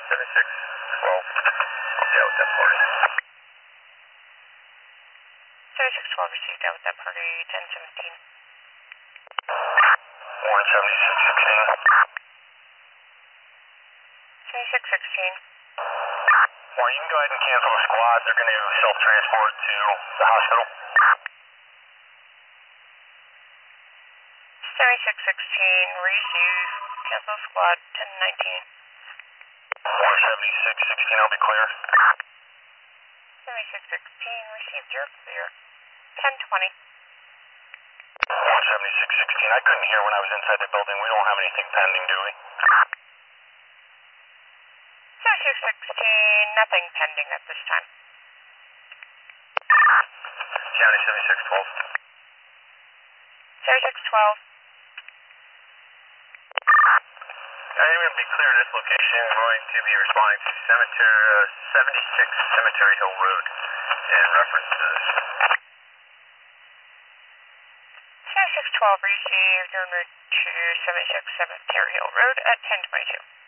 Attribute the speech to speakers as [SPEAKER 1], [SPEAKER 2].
[SPEAKER 1] 7612. Yeah, with that party.
[SPEAKER 2] 7612 received out with that party, 1017.
[SPEAKER 1] 17616.
[SPEAKER 2] 7616.
[SPEAKER 1] Well, you can go ahead and cancel the squad. They're going to self-transport to the hospital.
[SPEAKER 2] 7616, receive, cancel squad, 1019.
[SPEAKER 1] 17616, I'll be clear.
[SPEAKER 2] 7616, received, you're clear. 1020.
[SPEAKER 1] 17616, I couldn't hear when I was inside the building. We don't have anything pending, do we?
[SPEAKER 2] 7616, nothing pending at this time.
[SPEAKER 1] County 7612.
[SPEAKER 2] 7612.
[SPEAKER 1] I'm going to be clear, this location is going to be responding to 76 Cemetery Hill Road in reference to this.
[SPEAKER 2] 7612 received, en route to 76 Cemetery Hill Road at 1022.